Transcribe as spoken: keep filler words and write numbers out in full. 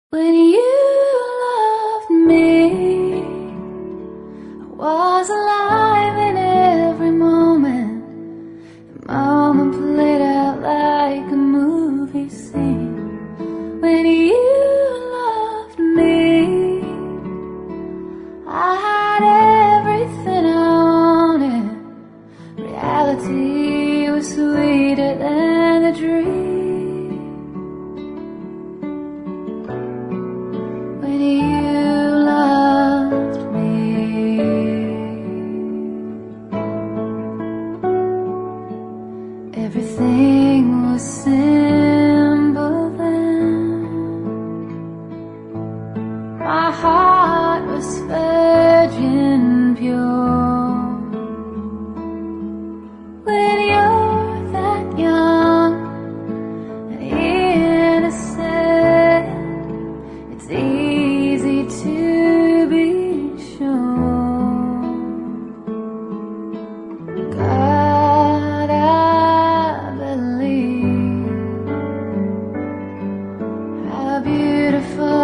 When you loved me, I was alive in every moment. The moment played out like a movie scene. When you loved me, I had everything I wanted. Reality was sweeter than a dream. When you loved me, everything was simple then. My heart was virgin pure. When you're that young and innocent, it's easy to be sure. God, I believe how beautiful